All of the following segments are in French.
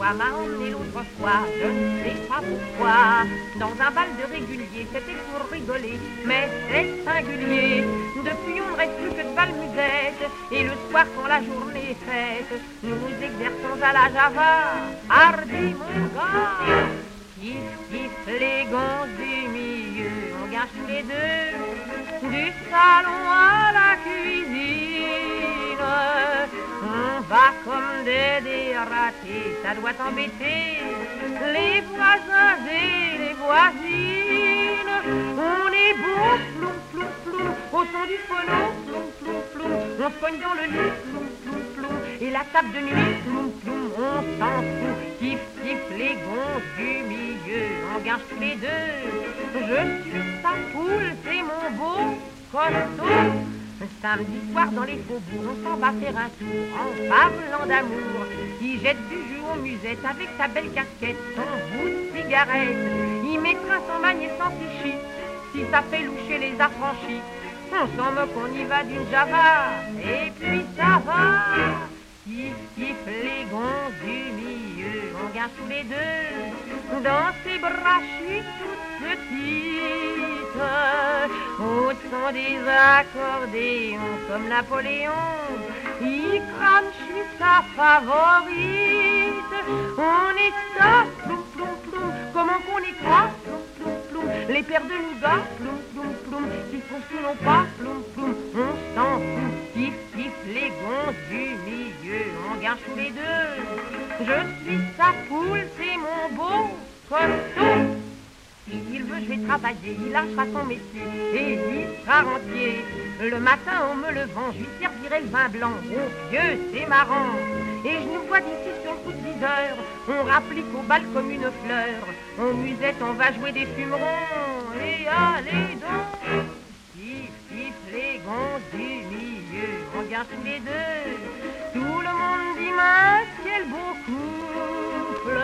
fois m'a emmené l'autre fois, je ne sais pas pourquoi, dans un bal de réguliers, c'était pour rigoler, mais c'est singulier. Depuis on ne reste plus que de bal-musette, et le soir quand la journée est faite, nous nous exerçons à la java. Hardi mon gars, kiff kiff les gonzes du milieu, on gâche tous les deux, du salon à la cuisine. On va comme des dératés, ça doit embêter les voisins et les voisines. On est beau, ploum, ploum, ploum, au son du phono, ploum, ploum, ploum. On se cogne dans le lit, ploum, ploum, ploum, et la table de nuit, ploum, ploum, on s'en fout. Kiff, kiff les gonzes du milieu, on gâche tous les deux. Je suis sa poule, c'est mon beau costaud. Samedi soir dans les faubourgs, on s'en va faire un tour en parlant d'amour. Il jette du jus aux musettes avec sa belle casquette, son bout de cigarette. Il mettra son magne sans fichi, si ça fait loucher les affranchis. On s'en moque, on y va d'une java, et puis ça va. Kiff, kiff les gonzes du milieu, on gâche tous les deux. Dans ses bras, je suis toute petite, au son des accordéons comme Napoléon. Il crâne, je suis sa favorite. On est ça, ploum, ploum, ploum, comment qu'on écrase, ploum, ploum, ploum. Les paires de nougat, ploum, ploum, ploum, qui font sous nos pas, ploum, ploum. On s'en fout, kiff, kiff les gonzes du milieu, on gâche tous les deux. Je suis sa poule, c'est mon beau costaud. S'il veut, je vais travailler, il lâchera son métier et il sera rentier. Le matin, en me levant, je lui servirai le vin blanc. Oh Dieu, c'est marrant. Et je nous vois d'ici sur le coup de 10 heures. On rapplique au bal comme une fleur. En musette, on va jouer des fumerons. Et allez donc, kiff, kiff les gonzes du milieu, on gâche tous les deux. Tout le monde dit, mince, quel beau couple.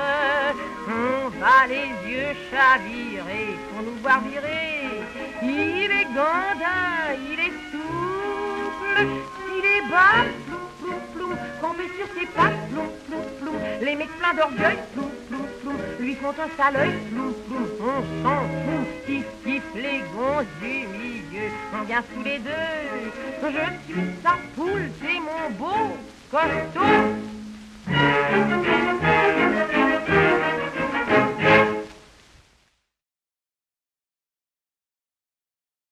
On va les yeux chavirer pour nous voir virer. Il est gandin, il est souple, il est bas, ploum, ploum, ploum, campé sur ses pattes, ploum, ploum, ploum. Les mecs pleins d'orgueil, ploum, ploum, ploum, lui font un sale œil, ploum, ploum. On s'en fout, kiff, kiff les gonzes du milieu, on gâche tous les deux. Je suis sa poule, c'est mon beau costaud.